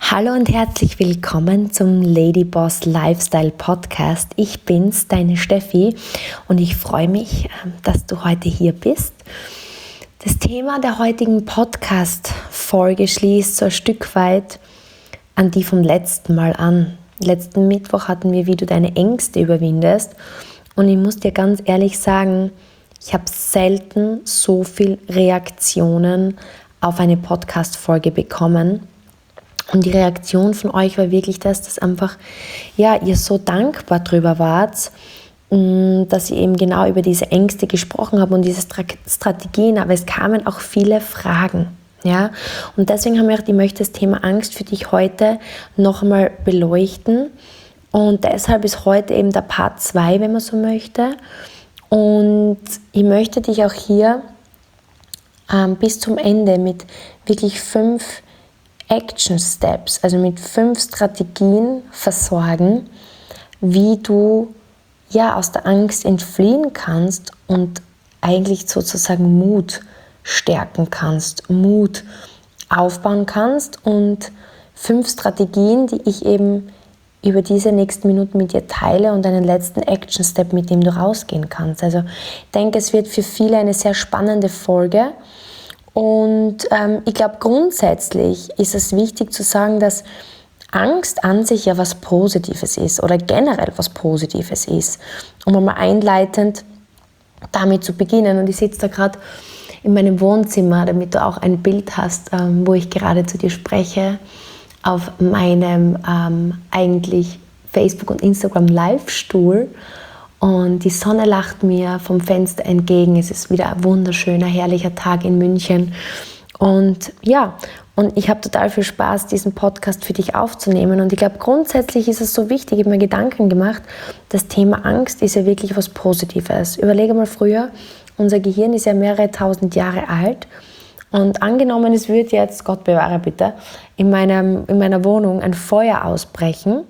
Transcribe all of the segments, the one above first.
Hallo und herzlich willkommen zum Ladyboss Lifestyle Podcast. Ich bin's, deine Steffi, und ich freue mich, dass du heute hier bist. Das Thema der heutigen Podcast-Folge schließt so ein Stück weit an die vom letzten Mal an. Letzten Mittwoch hatten wir, wie du deine Ängste überwindest. Und ich muss dir ganz ehrlich sagen, ich habe selten so viel Reaktionen auf eine Podcast-Folge bekommen. Und die Reaktion von euch war wirklich das, dass einfach, ihr so dankbar drüber wart, dass ich eben genau über diese Ängste gesprochen habe und diese Strategien, aber es kamen auch viele Fragen. Ja? Und deswegen haben wir gedacht, ich möchte das Thema Angst für dich heute noch einmal beleuchten. Und deshalb ist heute eben der Part 2, wenn man so möchte. Und ich möchte dich auch hier bis zum Ende mit wirklich 5 Action Steps, also mit 5 Strategien versorgen, wie du aus der Angst entfliehen kannst und eigentlich sozusagen Mut stärken kannst, Mut aufbauen kannst, und 5 Strategien, die ich eben über diese nächsten Minuten mit dir teile, und einen letzten Action Step, mit dem du rausgehen kannst. Also ich denke, es wird für viele eine sehr spannende Folge. Und ich glaube, grundsätzlich ist es wichtig zu sagen, dass Angst an sich ja was Positives ist oder generell was Positives ist, um einmal einleitend damit zu beginnen. Und ich sitze da gerade in meinem Wohnzimmer, damit du auch ein Bild hast, wo ich gerade zu dir spreche, auf meinem eigentlich Facebook- und Instagram-Live-Stuhl. Und die Sonne lacht mir vom Fenster entgegen. Es ist wieder ein wunderschöner, herrlicher Tag in München. Und ich habe total viel Spaß, diesen Podcast für dich aufzunehmen. Und ich glaube, grundsätzlich ist es so wichtig, ich habe mir Gedanken gemacht, das Thema Angst ist ja wirklich was Positives. Überlege mal früher, unser Gehirn ist ja mehrere tausend Jahre alt. Und angenommen, es würde jetzt, Gott bewahre bitte, in meiner Wohnung ein Feuer ausbrechen,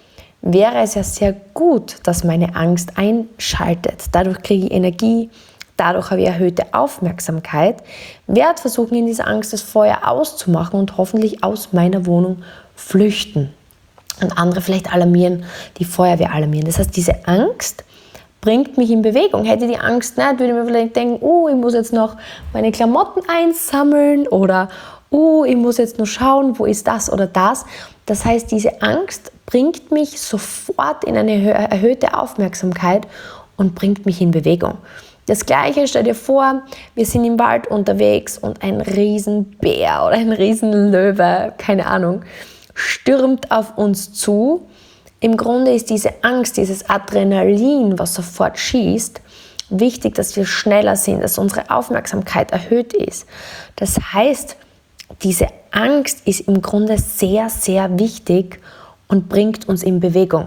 wäre es ja sehr gut, dass meine Angst einschaltet. Dadurch kriege ich Energie, dadurch habe ich erhöhte Aufmerksamkeit, werde versuchen, in dieser Angst das Feuer auszumachen und hoffentlich aus meiner Wohnung flüchten. Und andere vielleicht die Feuerwehr alarmieren. Das heißt, diese Angst bringt mich in Bewegung. Hätte ich die Angst nicht, würde ich mir vielleicht denken, ich muss jetzt noch meine Klamotten einsammeln oder ich muss jetzt nur schauen, wo ist das oder das. Das heißt, diese Angst bringt mich sofort in eine erhöhte Aufmerksamkeit und bringt mich in Bewegung. Das Gleiche, stell dir vor, wir sind im Wald unterwegs und ein Riesenbär oder ein Riesenlöwe, keine Ahnung, stürmt auf uns zu. Im Grunde ist diese Angst, dieses Adrenalin, was sofort schießt, wichtig, dass wir schneller sind, dass unsere Aufmerksamkeit erhöht ist. Das heißt, diese Angst ist im Grunde sehr, sehr wichtig und bringt uns in Bewegung.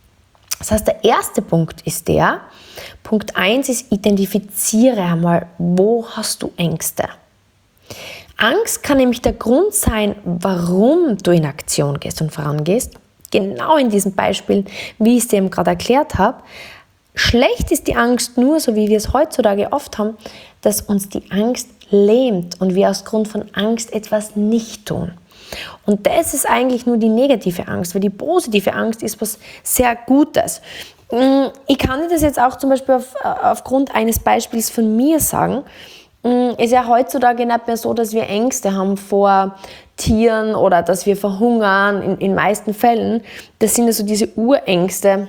Das heißt, der erste Punkt ist Punkt 1 ist, identifiziere einmal, wo hast du Ängste. Angst kann nämlich der Grund sein, warum du in Aktion gehst und vorangehst. Genau in diesen Beispielen, wie ich es dir eben gerade erklärt habe. Schlecht ist die Angst nur, so wie wir es heutzutage oft haben, dass uns die Angst lähmt und wir aus Grund von Angst etwas nicht tun. Und das ist eigentlich nur die negative Angst, weil die positive Angst ist was sehr Gutes. Ich kann dir das jetzt auch zum Beispiel aufgrund eines Beispiels von mir sagen. Ist ja heutzutage nicht mehr so, dass wir Ängste haben vor Tieren oder dass wir verhungern, in meisten Fällen. Das sind also diese Urängste,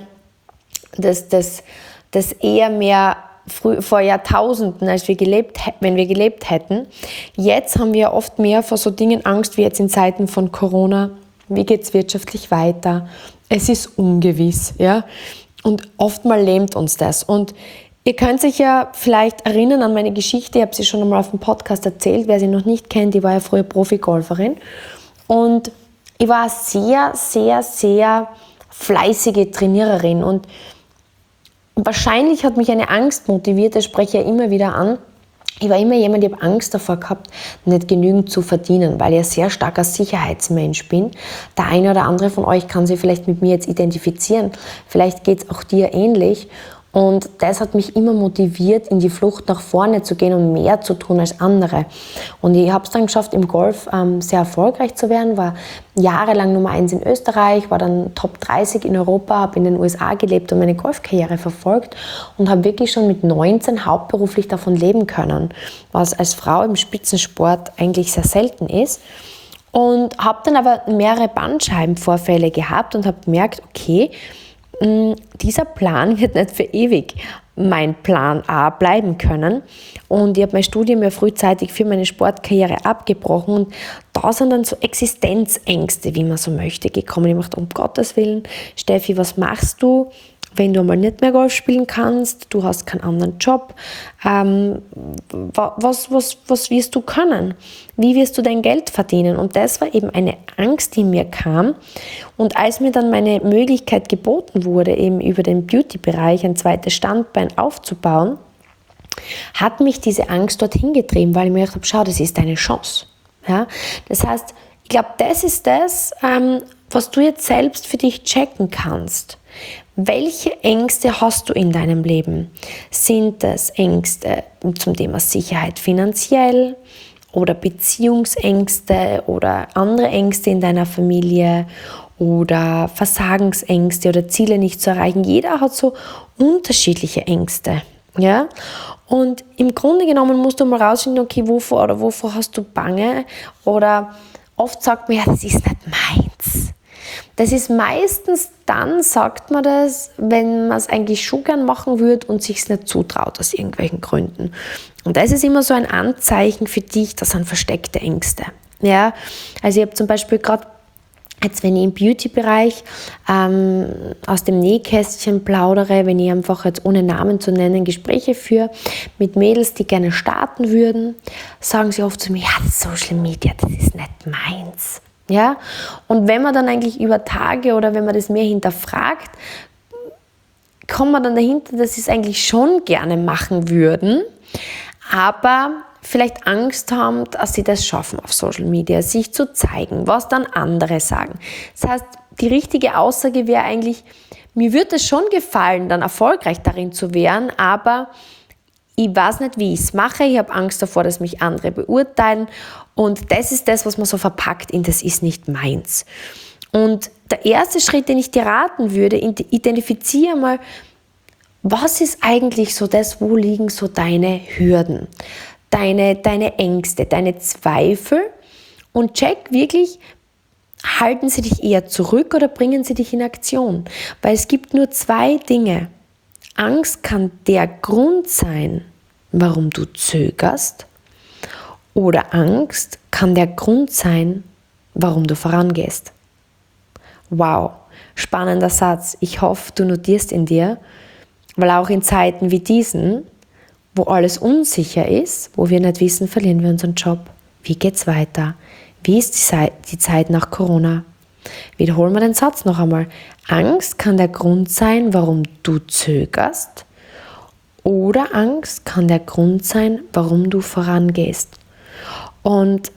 das eher mehr vor Jahrtausenden, wenn wir gelebt hätten. Jetzt haben wir oft mehr vor so Dingen Angst, wie jetzt in Zeiten von Corona. Wie geht es wirtschaftlich weiter? Es ist ungewiss. Ja? Und oftmals lähmt uns das. Und ihr könnt sich ja vielleicht erinnern an meine Geschichte. Ich habe sie schon einmal auf dem Podcast erzählt. Wer sie noch nicht kennt, ich war ja früher Profi-Golferin. Und ich war eine sehr, sehr, sehr fleißige Trainiererin. Und wahrscheinlich hat mich eine Angst motiviert, das spreche ich ja immer wieder an. Ich war immer jemand, ich habe Angst davor gehabt, nicht genügend zu verdienen, weil ich ein sehr starker Sicherheitsmensch bin. Der eine oder andere von euch kann sich vielleicht mit mir jetzt identifizieren. Vielleicht geht es auch dir ähnlich. Und das hat mich immer motiviert, in die Flucht nach vorne zu gehen und mehr zu tun als andere. Und ich habe es dann geschafft, im Golf sehr erfolgreich zu werden, war jahrelang Nummer 1 in Österreich, war dann Top 30 in Europa, habe in den USA gelebt und meine Golfkarriere verfolgt und habe wirklich schon mit 19 hauptberuflich davon leben können, was als Frau im Spitzensport eigentlich sehr selten ist. Und habe dann aber mehrere Bandscheibenvorfälle gehabt und habe gemerkt, okay, dieser Plan wird nicht für ewig mein Plan A bleiben können. Und ich habe mein Studium ja frühzeitig für meine Sportkarriere abgebrochen. Und da sind dann so Existenzängste, wie man so möchte, gekommen. Ich dachte, um Gottes Willen, Steffi, was machst du, wenn du einmal nicht mehr Golf spielen kannst? Du hast keinen anderen Job. Was wirst du können? Wie wirst du dein Geld verdienen? Und das war eben eine Angst, die mir kam. Und als mir dann meine Möglichkeit geboten wurde, eben über den Beauty-Bereich ein zweites Standbein aufzubauen, hat mich diese Angst dorthin getrieben, weil ich mir gedacht habe, schau, das ist deine Chance. Ja? Das heißt, ich glaube, das ist das, was du jetzt selbst für dich checken kannst. Welche Ängste hast du in deinem Leben? Sind das Ängste zum Thema Sicherheit finanziell oder Beziehungsängste oder andere Ängste in deiner Familie oder Versagensängste oder Ziele nicht zu erreichen? Jeder hat so unterschiedliche Ängste. Ja? Und im Grunde genommen musst du mal rausfinden, okay, wovor hast du Bange? Oder oft sagt man, ja, das ist nicht meins. Das ist meistens dann, sagt man das, wenn man es eigentlich schon gern machen würde und sich es nicht zutraut aus irgendwelchen Gründen. Und das ist immer so ein Anzeichen für dich, das sind versteckte Ängste. Ja? Also ich habe zum Beispiel gerade jetzt, wenn ich im Beauty-Bereich aus dem Nähkästchen plaudere, wenn ich einfach jetzt ohne Namen zu nennen Gespräche führe mit Mädels, die gerne starten würden, sagen sie oft zu mir, ja, das Social Media, das ist nicht meins. Ja? Und wenn man dann eigentlich über Tage oder wenn man das mehr hinterfragt, kommt man dann dahinter, dass sie es eigentlich schon gerne machen würden, aber vielleicht Angst haben, dass sie das schaffen auf Social Media, sich zu zeigen, was dann andere sagen. Das heißt, die richtige Aussage wäre eigentlich, mir würde es schon gefallen, dann erfolgreich darin zu werden, aber ich weiß nicht, wie ich es mache. Ich habe Angst davor, dass mich andere beurteilen. Und das ist das, was man so verpackt in das ist nicht meins. Und der erste Schritt, den ich dir raten würde, identifiziere mal, was ist eigentlich so das, wo liegen so deine Hürden, deine Ängste, deine Zweifel und check wirklich, halten sie dich eher zurück oder bringen sie dich in Aktion? Weil es gibt nur zwei Dinge. Angst kann der Grund sein, warum du zögerst, oder Angst kann der Grund sein, warum du vorangehst. Wow, spannender Satz. Ich hoffe, du notierst ihn dir, weil auch in Zeiten wie diesen, wo alles unsicher ist, wo wir nicht wissen, verlieren wir unseren Job. Wie geht's weiter? Wie ist die Zeit nach Corona? Wiederholen wir den Satz noch einmal. Angst kann der Grund sein, warum du zögerst, oder Angst kann der Grund sein, warum du vorangehst. Und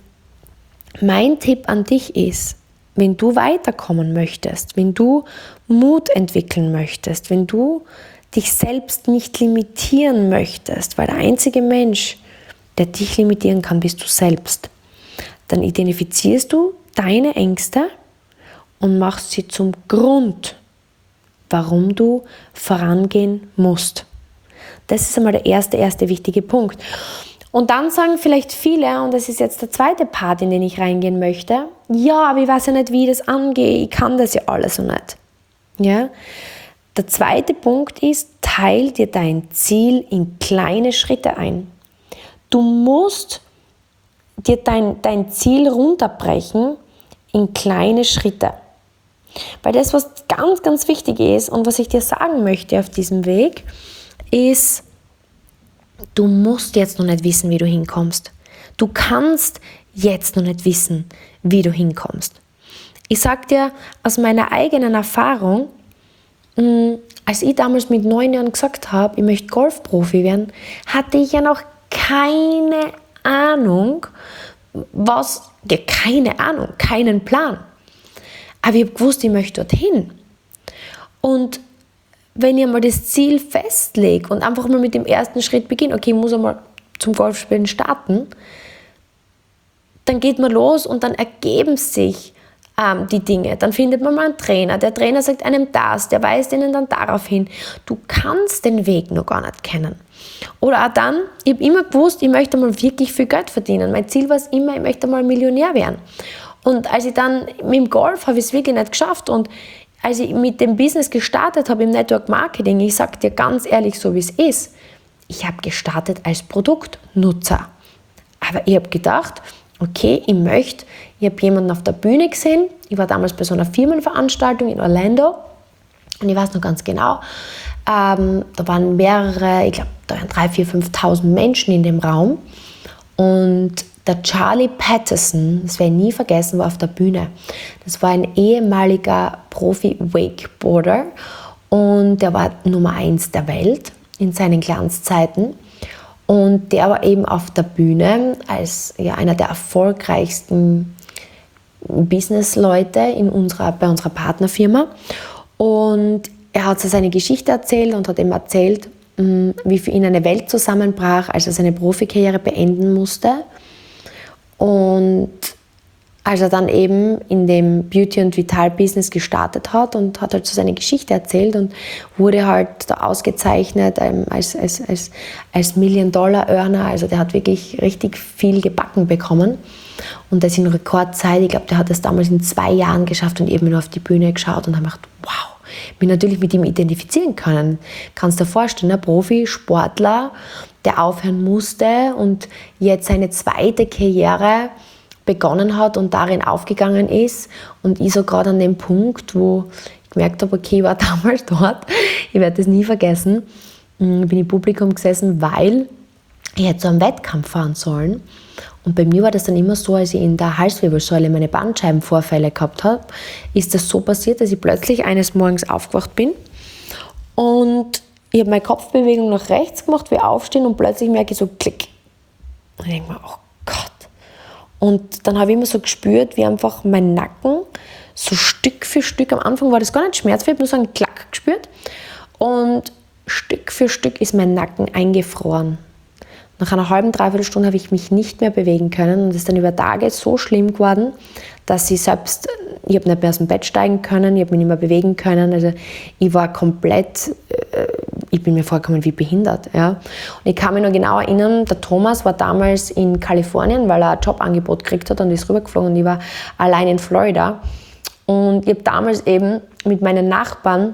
mein Tipp an dich ist, wenn du weiterkommen möchtest, wenn du Mut entwickeln möchtest, wenn du dich selbst nicht limitieren möchtest, weil der einzige Mensch, der dich limitieren kann, bist du selbst, dann identifizierst du deine Ängste und machst sie zum Grund, warum du vorangehen musst. Das ist einmal der erste wichtige Punkt. Und dann sagen vielleicht viele, und das ist jetzt der zweite Part, in den ich reingehen möchte, ja, aber ich weiß ja nicht, wie ich das angehe, ich kann das ja alles so nicht. Ja? Der zweite Punkt ist, teil dir dein Ziel in kleine Schritte ein. Du musst dir dein Ziel runterbrechen in kleine Schritte. Weil das, was ganz, ganz wichtig ist und was ich dir sagen möchte auf diesem Weg, ist, du musst jetzt noch nicht wissen, wie du hinkommst. Du kannst jetzt noch nicht wissen, wie du hinkommst. Ich sage dir aus meiner eigenen Erfahrung, als ich damals mit 9 Jahren gesagt habe, ich möchte Golfprofi werden, hatte ich ja noch keine Ahnung, keinen Plan. Aber ich habe gewusst, ich möchte dorthin. Und wenn ich mal das Ziel festlege und einfach mal mit dem ersten Schritt beginne, okay, ich muss einmal zum Golfspielen starten, dann geht man los und dann ergeben sich die Dinge. Dann findet man mal einen Trainer. Der Trainer sagt einem das, der weist ihnen dann darauf hin. Du kannst den Weg noch gar nicht kennen. Oder auch dann, ich habe immer gewusst, ich möchte mal wirklich viel Geld verdienen. Mein Ziel war es immer, ich möchte mal Millionär werden. Und als ich dann mit dem Golf habe ich es wirklich nicht geschafft. Und als ich mit dem Business gestartet habe, im Network Marketing, ich sage dir ganz ehrlich, so wie es ist, ich habe gestartet als Produktnutzer. Aber ich habe gedacht, okay, ich habe jemanden auf der Bühne gesehen, ich war damals bei so einer Firmenveranstaltung in Orlando und ich weiß noch ganz genau, da waren mehrere, ich glaube, da waren 3.000, 4.000, 5.000 Menschen in dem Raum und der Charlie Patterson, das werde ich nie vergessen, war auf der Bühne. Das war ein ehemaliger Profi-Wakeboarder und der war Nummer 1 der Welt in seinen Glanzzeiten. Und der war eben auf der Bühne als einer der erfolgreichsten Businessleute bei unserer Partnerfirma. Und er hat so seine Geschichte erzählt und hat ihm erzählt, wie für ihn eine Welt zusammenbrach, als er seine Profikarriere beenden musste. Und als er dann eben in dem Beauty- und Vital-Business gestartet hat und hat halt so seine Geschichte erzählt und wurde halt da ausgezeichnet als Million-Dollar-Earner. Also der hat wirklich richtig viel gebacken bekommen. Und das in Rekordzeit. Ich glaube, der hat das damals in 2 Jahren geschafft und eben nur auf die Bühne geschaut und habe gedacht, wow, mich natürlich mit ihm identifizieren können. Kannst dir vorstellen, ein Profisportler, der aufhören musste und jetzt seine zweite Karriere begonnen hat und darin aufgegangen ist. Und ich so gerade an dem Punkt, wo ich gemerkt habe, okay, ich war damals dort, ich werde das nie vergessen, bin im Publikum gesessen, weil ich hätte so einen Wettkampf fahren sollen. Und bei mir war das dann immer so, als ich in der Halswirbelsäule meine Bandscheibenvorfälle gehabt habe, ist das so passiert, dass ich plötzlich eines Morgens aufgewacht bin und ich habe meine Kopfbewegung nach rechts gemacht, wie aufstehen und plötzlich merke ich so Klick. Und ich denke mir, oh Gott. Und dann habe ich immer so gespürt, wie einfach mein Nacken so Stück für Stück, am Anfang war das gar nicht schmerzhaft, ich habe nur so einen Klack gespürt und Stück für Stück ist mein Nacken eingefroren. Nach einer halben, dreiviertel Stunde habe ich mich nicht mehr bewegen können und es ist dann über Tage so schlimm geworden, dass ich habe nicht mehr aus dem Bett steigen können, ich habe mich nicht mehr bewegen können, also ich war komplett, ich bin mir vorgekommen wie behindert. Ja. Und ich kann mich noch genau erinnern, der Thomas war damals in Kalifornien, weil er ein Jobangebot gekriegt hat und ist rübergeflogen und ich war allein in Florida und ich habe damals eben mit meinen Nachbarn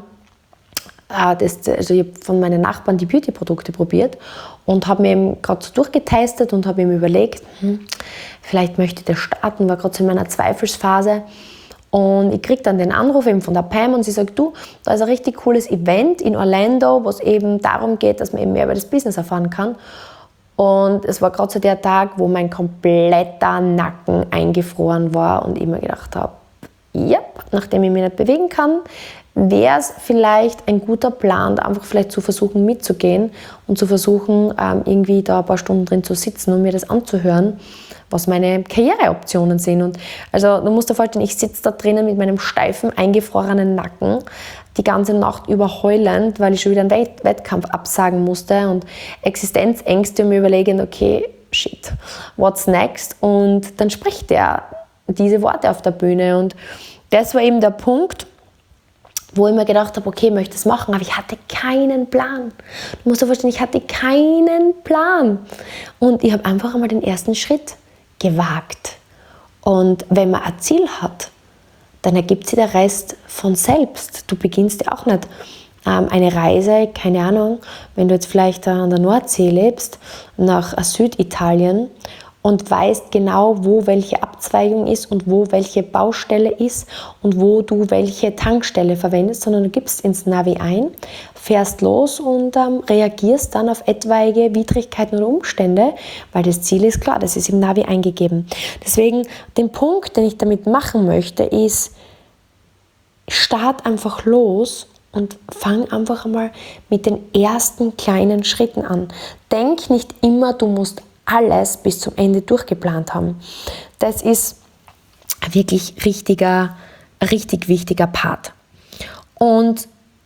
ich habe von meinen Nachbarn die Beauty-Produkte probiert und habe mir eben gerade so durchgetestet und habe mir überlegt, vielleicht möchte ich das starten, war gerade so in meiner Zweifelsphase. Und ich kriege dann den Anruf eben von der Pam und sie sagt, du, da ist ein richtig cooles Event in Orlando, wo es eben darum geht, dass man eben mehr über das Business erfahren kann. Und es war gerade so der Tag, wo mein kompletter Nacken eingefroren war und ich mir gedacht habe, ja, nachdem ich mich nicht bewegen kann, wäre es vielleicht ein guter Plan, da einfach vielleicht zu versuchen mitzugehen und zu versuchen, irgendwie da ein paar Stunden drin zu sitzen und mir das anzuhören, was meine Karriereoptionen sind. Und also du musst dir vorstellen, ich sitze da drinnen mit meinem steifen, eingefrorenen Nacken, die ganze Nacht über heulend, weil ich schon wieder einen Wettkampf absagen musste und Existenzängste und mir überlegen, okay, shit, what's next? Und dann spricht er diese Worte auf der Bühne und das war eben der Punkt, wo ich mir gedacht habe, okay, ich möchte es machen, aber ich hatte keinen Plan. Du musst dir vorstellen, ich hatte keinen Plan. Und ich habe einfach einmal den ersten Schritt gewagt. Und wenn man ein Ziel hat, dann ergibt sich der Rest von selbst. Du beginnst ja auch nicht eine Reise, keine Ahnung, wenn du jetzt vielleicht an der Nordsee lebst, nach Süditalien und weißt genau, wo welche Abzweigung ist und wo welche Baustelle ist und wo du welche Tankstelle verwendest, sondern du gibst ins Navi ein, fährst los und reagierst dann auf etwaige Widrigkeiten oder Umstände, weil das Ziel ist klar, das ist im Navi eingegeben. Deswegen, den Punkt, den ich damit machen möchte, ist, start einfach los und fang einfach einmal mit den ersten kleinen Schritten an. Denk nicht immer, du musst alles bis zum Ende durchgeplant haben. Das ist ein wirklich richtig wichtiger Part. Und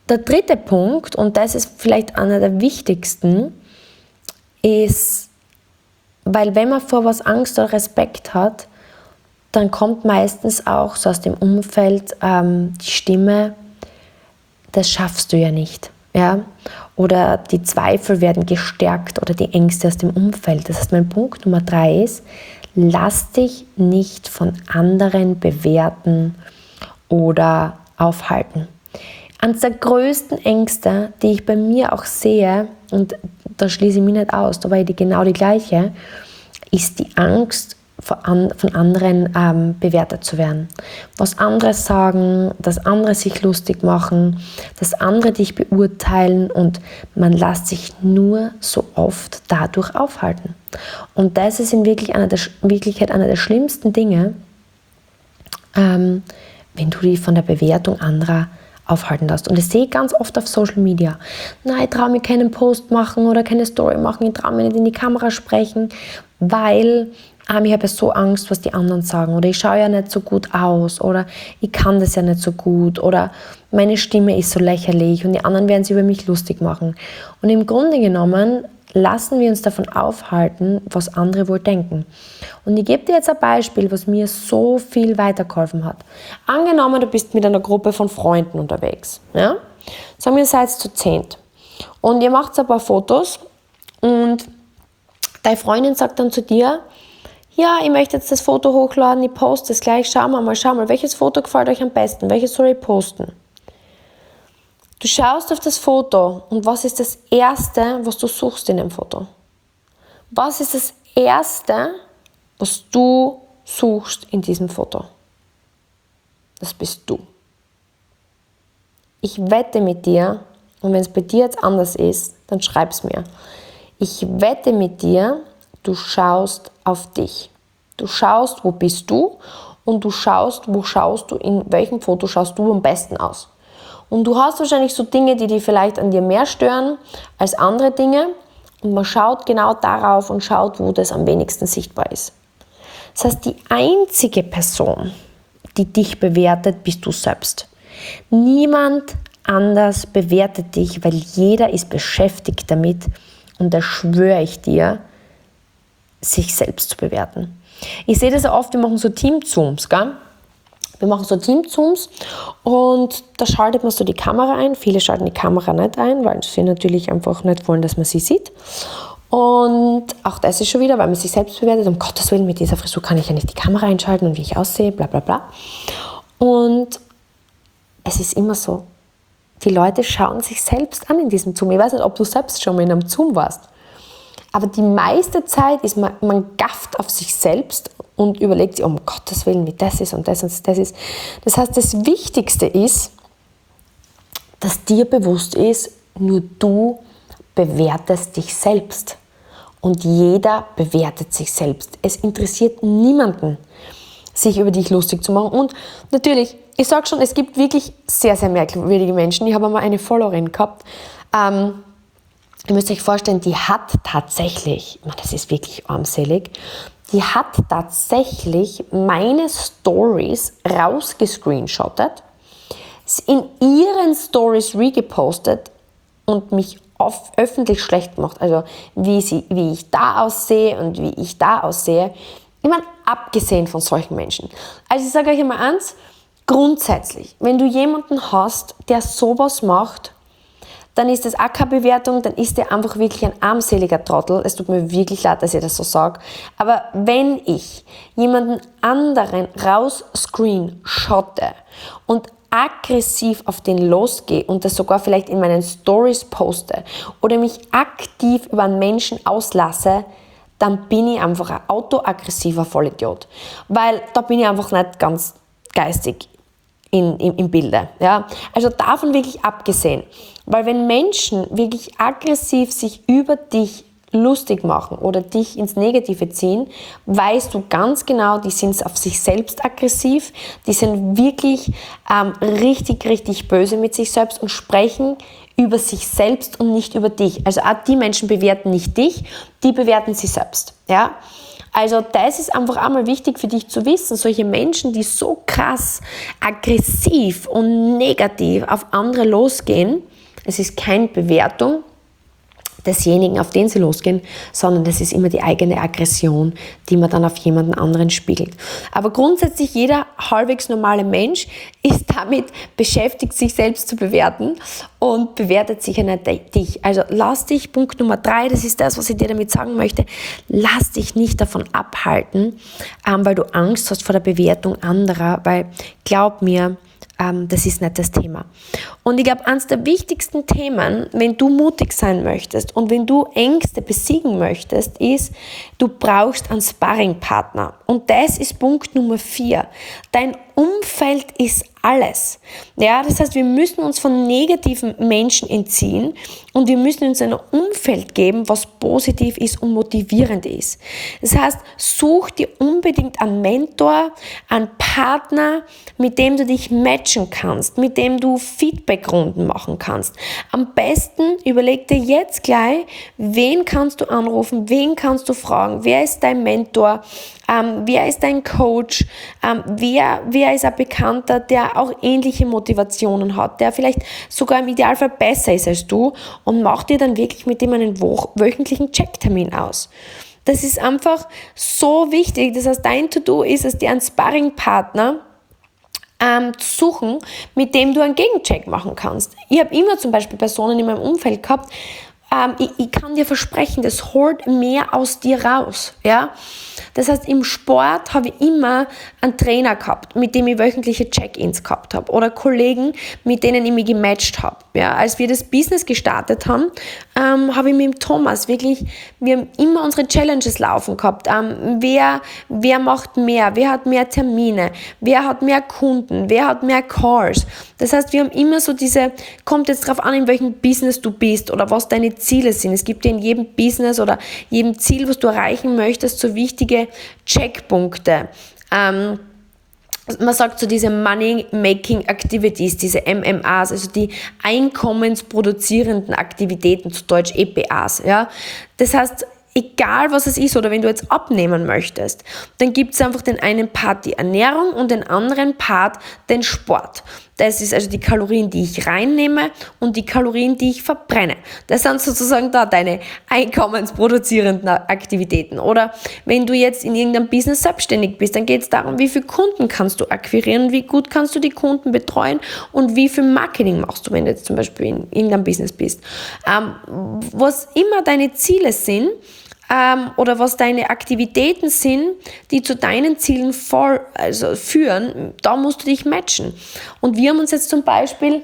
Der dritte Punkt, und das ist vielleicht einer der wichtigsten, ist, weil wenn man vor was Angst oder Respekt hat, dann kommt meistens auch so aus dem Umfeld die Stimme, das schaffst du ja nicht. Ja? Oder die Zweifel werden gestärkt oder die Ängste aus dem Umfeld. Das heißt, mein Punkt Nummer 3 ist, lass dich nicht von anderen bewerten oder aufhalten. Eines der größten Ängste, die ich bei mir auch sehe, und da schließe ich mich nicht aus, da war genau die gleiche, ist die Angst, von anderen bewertet zu werden. Was andere sagen, dass andere sich lustig machen, dass andere dich beurteilen und man lässt sich nur so oft dadurch aufhalten. Und das ist in Wirklichkeit einer der schlimmsten Dinge, wenn du dich von der Bewertung anderer aufhalten lässt. Und das sehe ich ganz oft auf Social Media. Nein, ich traue mir keinen Post machen oder keine Story machen, ich traue mir nicht in die Kamera sprechen, weil ich habe ja so Angst, was die anderen sagen, oder ich schaue ja nicht so gut aus, oder ich kann das ja nicht so gut, oder meine Stimme ist so lächerlich und die anderen werden sich über mich lustig machen. Und im Grunde genommen lassen wir uns davon aufhalten, was andere wohl denken. Und ich gebe dir jetzt ein Beispiel, was mir so viel weitergeholfen hat. Angenommen, du bist mit einer Gruppe von Freunden unterwegs. Ja? Sagen wir, ihr seid zu 10. Und ihr macht ein paar Fotos und deine Freundin sagt dann zu dir, ja, ich möchte jetzt das Foto hochladen, ich poste es gleich, schau mal, welches Foto gefällt euch am besten, welches soll ich posten? Du schaust auf das Foto und was ist das Erste, was du suchst in dem Foto? Was ist das Erste, was du suchst in diesem Foto? Das bist du. Ich wette mit dir, und wenn es bei dir jetzt anders ist, dann schreib's mir. Ich wette mit dir, du schaust auf dich. Du schaust, wo bist du, und du schaust, wo schaust du, in welchem Foto schaust du am besten aus. Und du hast wahrscheinlich so Dinge, die dich vielleicht an dir mehr stören als andere Dinge, und man schaut genau darauf und schaut, wo das am wenigsten sichtbar ist. Das heißt, die einzige Person, die dich bewertet, bist du selbst. Niemand anders bewertet dich, weil jeder ist beschäftigt damit, und da schwöre ich dir, sich selbst zu bewerten. Ich sehe das ja oft, wir machen so Team-Zooms, gell? Wir machen so Team-Zooms und da schaltet man so die Kamera ein. Viele schalten die Kamera nicht ein, weil sie natürlich einfach nicht wollen, dass man sie sieht. Und auch das ist schon wieder, weil man sich selbst bewertet, um Gottes Willen, mit dieser Frisur kann ich ja nicht die Kamera einschalten und wie ich aussehe, bla bla bla. Und es ist immer so, die Leute schauen sich selbst an in diesem Zoom. Ich weiß nicht, ob du selbst schon mal in einem Zoom warst. Aber die meiste Zeit ist man gafft auf sich selbst und überlegt sich, um Gottes Willen, wie das ist und das und das ist. Das heißt, das Wichtigste ist, dass dir bewusst ist, nur du bewertest dich selbst. Und jeder bewertet sich selbst. Es interessiert niemanden, sich über dich lustig zu machen. Und natürlich, ich sage schon, es gibt wirklich sehr, sehr merkwürdige Menschen. Ich habe einmal eine Followerin gehabt. Ihr müsst euch vorstellen, die hat tatsächlich, das ist wirklich armselig, die hat tatsächlich meine Stories rausgescreenshottet, in ihren Stories regepostet und mich öffentlich schlecht gemacht. Also wie ich da aussehe und wie ich da aussehe. Ich meine, abgesehen von solchen Menschen. Also ich sage euch einmal eins, grundsätzlich, wenn du jemanden hast, der sowas macht, dann ist das auch keine Bewertung, dann ist der einfach wirklich ein armseliger Trottel. Es tut mir wirklich leid, dass ich das so sage. Aber wenn ich jemanden anderen rausscreenshotte und aggressiv auf den losgehe und das sogar vielleicht in meinen Stories poste oder mich aktiv über einen Menschen auslasse, dann bin ich einfach ein autoaggressiver Vollidiot. Weil da bin ich einfach nicht ganz geistig im Bilde. Ja? Also davon wirklich abgesehen. Weil wenn Menschen wirklich aggressiv sich über dich lustig machen oder dich ins Negative ziehen, weißt du ganz genau, die sind auf sich selbst aggressiv, die sind wirklich richtig, richtig böse mit sich selbst und sprechen über sich selbst und nicht über dich. Also auch die Menschen bewerten nicht dich, die bewerten sich selbst. Ja? Also das ist einfach einmal wichtig für dich zu wissen. Solche Menschen, die so krass aggressiv und negativ auf andere losgehen, es ist keine Bewertung desjenigen, auf den sie losgehen, sondern das ist immer die eigene Aggression, die man dann auf jemanden anderen spiegelt. Aber grundsätzlich jeder halbwegs normale Mensch ist damit beschäftigt, sich selbst zu bewerten und bewertet sicher nicht dich. Also lass dich, Punkt Nummer 3, das ist das, was ich dir damit sagen möchte, lass dich nicht davon abhalten, weil du Angst hast vor der Bewertung anderer, weil glaub mir, das ist nicht das Thema. Und ich glaube, eines der wichtigsten Themen, wenn du mutig sein möchtest und wenn du Ängste besiegen möchtest, ist, du brauchst einen Sparringpartner. Und das ist Punkt Nummer 4. Dein Umfeld ist alles. Ja, das heißt, wir müssen uns von negativen Menschen entziehen und wir müssen uns ein Umfeld geben, was positiv ist und motivierend ist. Das heißt, such dir unbedingt einen Mentor, einen Partner, mit dem du dich matchen kannst, mit dem du Feedbackrunden machen kannst. Am besten überleg dir jetzt gleich, wen kannst du anrufen, wen kannst du fragen, wer ist dein Mentor, wer ist dein Coach, wer ist ein Bekannter, der auch ähnliche Motivationen hat, der vielleicht sogar im Idealfall besser ist als du und mach dir dann wirklich mit dem einen wöchentlichen Checktermin aus. Das ist einfach so wichtig. Das heißt, dein To-Do ist es, dir einen Sparringpartner zu suchen, mit dem du einen Gegencheck machen kannst. Ich habe immer zum Beispiel Personen in meinem Umfeld gehabt, ich kann dir versprechen, das holt mehr aus dir raus. Ja? Das heißt, im Sport habe ich immer einen Trainer gehabt, mit dem ich wöchentliche Check-ins gehabt habe oder Kollegen, mit denen ich mich gematcht habe. Ja? Als wir das Business gestartet haben, habe ich mit dem Thomas wirklich, wir haben immer unsere Challenges laufen gehabt. Wer macht mehr? Wer hat mehr Termine? Wer hat mehr Kunden? Wer hat mehr Calls? Das heißt, wir haben immer so kommt jetzt darauf an, in welchem Business du bist oder was deine Ziele sind. Es gibt ja in jedem Business oder jedem Ziel, was du erreichen möchtest, so wichtige Checkpunkte. Man sagt so diese Money-Making Activities, diese MMAs, also die einkommensproduzierenden Aktivitäten, zu Deutsch EPAs. Ja? Das heißt, egal was es ist oder wenn du jetzt abnehmen möchtest, dann gibt es einfach den einen Part die Ernährung und den anderen Part den Sport. Das ist also die Kalorien, die ich reinnehme und die Kalorien, die ich verbrenne. Das sind sozusagen da deine einkommensproduzierenden Aktivitäten. Oder wenn du jetzt in irgendeinem Business selbstständig bist, dann geht es darum, wie viele Kunden kannst du akquirieren, wie gut kannst du die Kunden betreuen und wie viel Marketing machst du, wenn du jetzt zum Beispiel in irgendeinem Business bist. Was immer deine Ziele sind, oder was deine Aktivitäten sind, die zu deinen Zielen führen, da musst du dich matchen. Und wir haben uns jetzt zum Beispiel,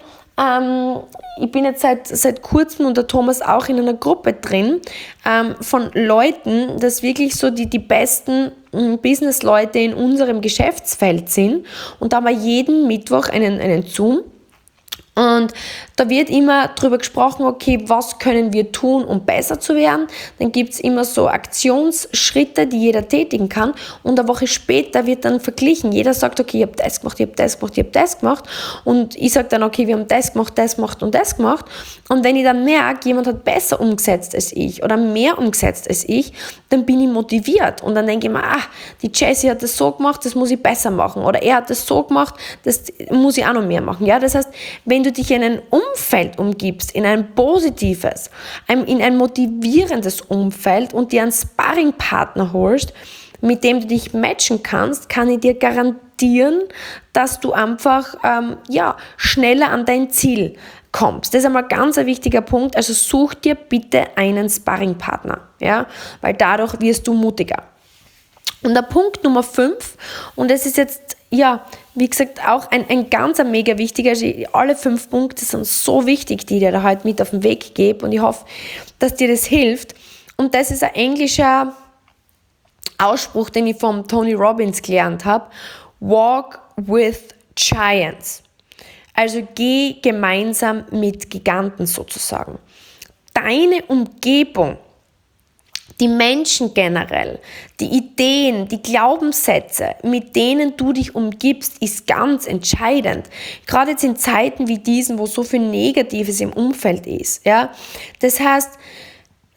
ich bin jetzt seit kurzem und der Thomas auch in einer Gruppe drin, von Leuten, das wirklich so die besten Business-Leute in unserem Geschäftsfeld sind. Und da haben wir jeden Mittwoch einen Zoom. Und da wird immer drüber gesprochen, okay, was können wir tun, um besser zu werden? Dann gibt es immer so Aktionsschritte, die jeder tätigen kann. Und eine Woche später wird dann verglichen. Jeder sagt, okay, ich habe das gemacht, ich habe das gemacht, ich habe das gemacht. Und ich sage dann, okay, wir haben das gemacht und das gemacht. Und wenn ich dann merke, jemand hat besser umgesetzt als ich oder mehr umgesetzt als ich, dann bin ich motiviert. Und dann denke ich mir, die Jessie hat das so gemacht, das muss ich besser machen. Oder er hat das so gemacht, das muss ich auch noch mehr machen. Ja, das heißt, wenn du dich in ein Umfeld umgibst, in ein positives, in ein motivierendes Umfeld und dir einen Sparringpartner holst, mit dem du dich matchen kannst, kann ich dir garantieren, dass du einfach schneller an dein Ziel kommst. Das ist einmal ganz ein wichtiger Punkt. Also such dir bitte einen Sparringpartner, ja, weil dadurch wirst du mutiger. Und der Punkt Nummer 5, und das ist jetzt, wie gesagt, auch ein ganz mega wichtiger, also alle 5 Punkte sind so wichtig, die ich dir da heute mit auf den Weg gebe und ich hoffe, dass dir das hilft. Und das ist ein englischer Ausspruch, den ich vom Tony Robbins gelernt habe. Walk with Giants. Also geh gemeinsam mit Giganten sozusagen. Deine Umgebung, die Menschen generell, die Ideen, die Glaubenssätze, mit denen du dich umgibst, ist ganz entscheidend. Gerade jetzt in Zeiten wie diesen, wo so viel Negatives im Umfeld ist. Ja? Das heißt,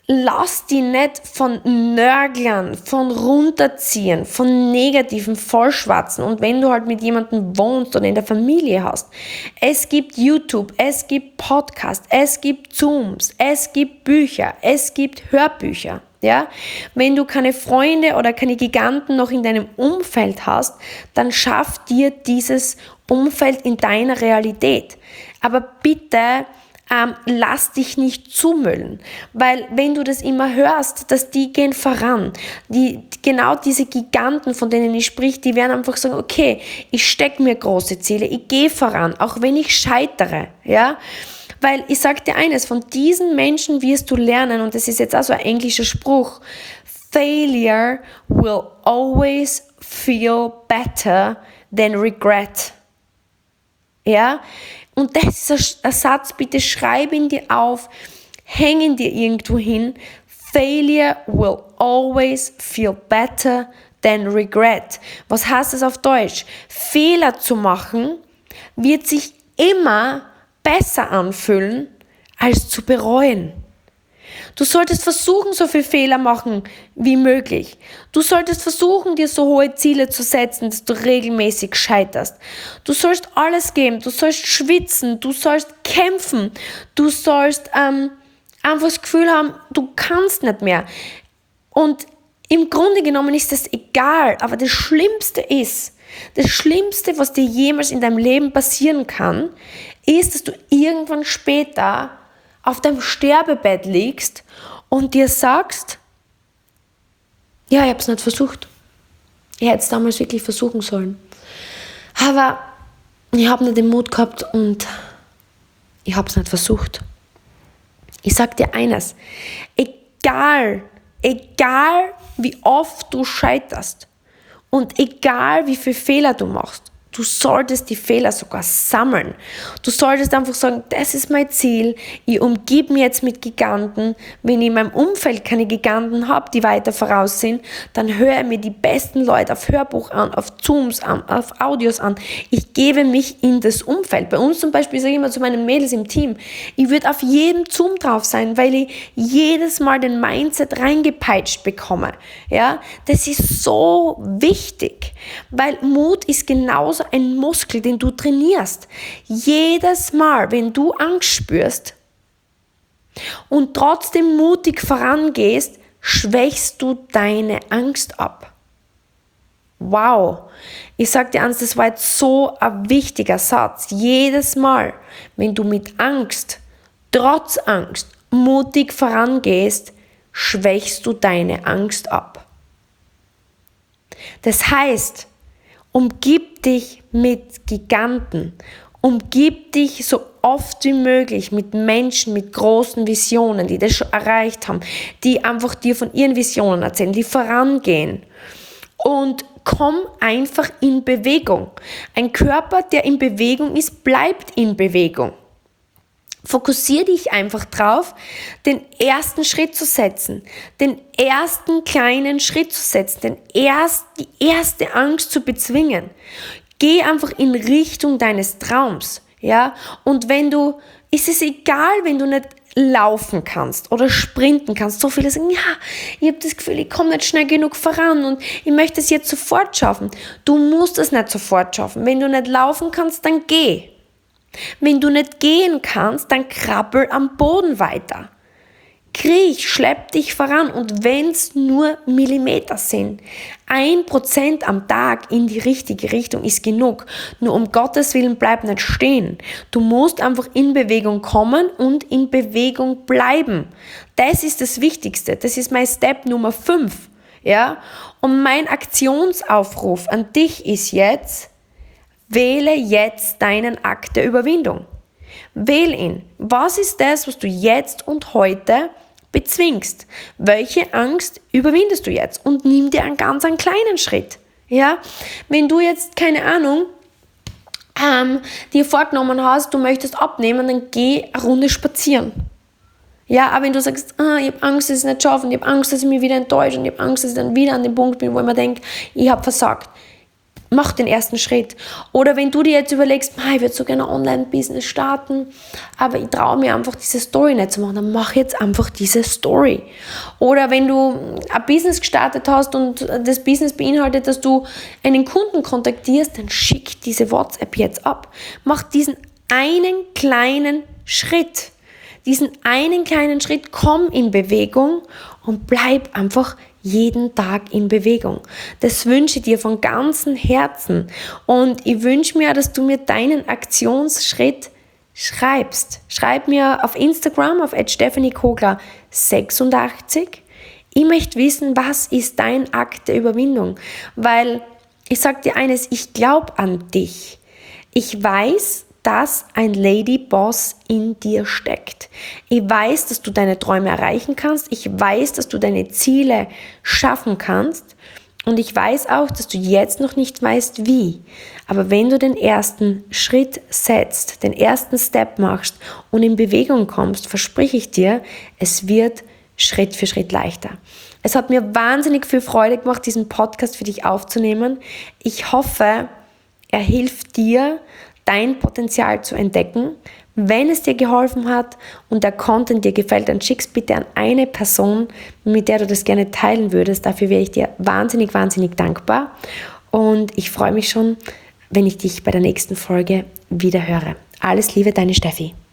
lass die nicht von Nörglern, von Runterziehen, von Negativen vollschwatzen. Und wenn du halt mit jemandem wohnst oder in der Familie hast, es gibt YouTube, es gibt Podcasts, es gibt Zooms, es gibt Bücher, es gibt Hörbücher. Ja? Wenn du keine Freunde oder keine Giganten noch in deinem Umfeld hast, dann schaff dir dieses Umfeld in deiner Realität. Aber bitte lass dich nicht zumüllen, weil wenn du das immer hörst, dass die gehen voran, genau diese Giganten, von denen ich sprich, die werden einfach sagen, okay, ich stecke mir große Ziele, ich gehe voran, auch wenn ich scheitere, ja, weil ich sage dir eines, von diesen Menschen wirst du lernen, und das ist jetzt auch so ein englischer Spruch, Failure will always feel better than regret. Ja, und das ist ein Satz, bitte schreib ihn dir auf, häng ihn dir irgendwo hin. Failure will always feel better than regret. Was heißt das auf Deutsch? Fehler zu machen wird sich immer besser anfühlen, als zu bereuen. Du solltest versuchen, so viele Fehler machen wie möglich. Du solltest versuchen, dir so hohe Ziele zu setzen, dass du regelmäßig scheiterst. Du sollst alles geben, du sollst schwitzen, du sollst kämpfen, du sollst einfach das Gefühl haben, du kannst nicht mehr. Und im Grunde genommen ist das egal, aber das Schlimmste, was dir jemals in deinem Leben passieren kann, ist, dass du irgendwann später auf deinem Sterbebett liegst und dir sagst, ja, ich habe es nicht versucht. Ich hätte es damals wirklich versuchen sollen. Aber ich habe nicht den Mut gehabt und ich habe es nicht versucht. Ich sage dir eines, egal wie oft du scheiterst und egal wie viele Fehler du machst, du solltest die Fehler sogar sammeln. Du solltest einfach sagen, das ist mein Ziel, ich umgebe mich jetzt mit Giganten. Wenn ich in meinem Umfeld keine Giganten habe, die weiter voraus sind, dann höre ich mir die besten Leute auf Hörbuch an, auf Zooms an, auf Audios an. Ich gebe mich in das Umfeld. Bei uns zum Beispiel sage ich immer zu meinen Mädels im Team, ich würde auf jedem Zoom drauf sein, weil ich jedes Mal den Mindset reingepeitscht bekomme. Ja? Das ist so wichtig, weil Mut ist genauso ein Muskel, den du trainierst. Jedes Mal, wenn du Angst spürst und trotzdem mutig vorangehst, schwächst du deine Angst ab. Wow, ich sag dir eins, das war jetzt so ein wichtiger Satz. Jedes Mal, wenn du mit Angst, trotz Angst, mutig vorangehst, schwächst du deine Angst ab. Das heißt, umgib dich mit Giganten. Umgib dich so oft wie möglich mit Menschen mit großen Visionen, die das schon erreicht haben, die einfach dir von ihren Visionen erzählen, die vorangehen. Und komm einfach in Bewegung. Ein Körper, der in Bewegung ist, bleibt in Bewegung. Fokussiere dich einfach drauf, den ersten Schritt zu setzen, den ersten kleinen Schritt zu setzen, die erste Angst zu bezwingen. Geh einfach in Richtung deines Traums, ja? Und ist es egal, wenn du nicht laufen kannst oder sprinten kannst. So viele sagen, ja, ich habe das Gefühl, ich komme nicht schnell genug voran und ich möchte es jetzt sofort schaffen. Du musst es nicht sofort schaffen. Wenn du nicht laufen kannst, dann geh. Wenn du nicht gehen kannst, dann krabbel am Boden weiter. Kriech, schlepp dich voran und wenn es nur Millimeter sind. 1% am Tag in die richtige Richtung ist genug. Nur um Gottes Willen bleib nicht stehen. Du musst einfach in Bewegung kommen und in Bewegung bleiben. Das ist das Wichtigste. Das ist mein Step Nummer 5. Ja? Und mein Aktionsaufruf an dich ist jetzt, wähle jetzt deinen Akt der Überwindung. Wähl ihn. Was ist das, was du jetzt und heute bezwingst? Welche Angst überwindest du jetzt? Und nimm dir einen kleinen Schritt. Ja? Wenn du jetzt, keine Ahnung, dir vorgenommen hast, du möchtest abnehmen, dann geh eine Runde spazieren. Ja, aber wenn du sagst, ich habe Angst, dass ich es nicht schaffe, ich habe Angst, dass ich mich wieder enttäusche und ich habe Angst, dass ich dann wieder an dem Punkt bin, wo ich mir denke, ich habe versagt. mach den ersten Schritt. Oder wenn du dir jetzt überlegst, ich würde so gerne ein Online-Business starten, aber ich traue mir einfach diese Story nicht zu machen, dann mach jetzt einfach diese Story. Oder wenn du ein Business gestartet hast und das Business beinhaltet, dass du einen Kunden kontaktierst, dann schick diese WhatsApp jetzt ab. Mach diesen einen kleinen Schritt. Diesen einen kleinen Schritt, komm in Bewegung und bleib einfach jeden Tag in Bewegung. Das wünsche ich dir von ganzem Herzen. Und ich wünsche mir, dass du mir deinen Aktionsschritt schreibst. Schreib mir auf Instagram auf @stephaniekogler86. Ich möchte wissen, was ist dein Akt der Überwindung? Weil ich sage dir eines, ich glaube an dich. Ich weiß, dass ein Ladyboss in dir steckt. Ich weiß, dass du deine Träume erreichen kannst. Ich weiß, dass du deine Ziele schaffen kannst. Und ich weiß auch, dass du jetzt noch nicht weißt, wie. Aber wenn du den ersten Schritt setzt, den ersten Step machst und in Bewegung kommst, verspreche ich dir, es wird Schritt für Schritt leichter. Es hat mir wahnsinnig viel Freude gemacht, diesen Podcast für dich aufzunehmen. Ich hoffe, er hilft dir, dein Potenzial zu entdecken. Wenn es dir geholfen hat und der Content dir gefällt, dann schick's bitte an eine Person, mit der du das gerne teilen würdest. Dafür wäre ich dir wahnsinnig, wahnsinnig dankbar. Und ich freue mich schon, wenn ich dich bei der nächsten Folge wieder höre. Alles Liebe, deine Steffi.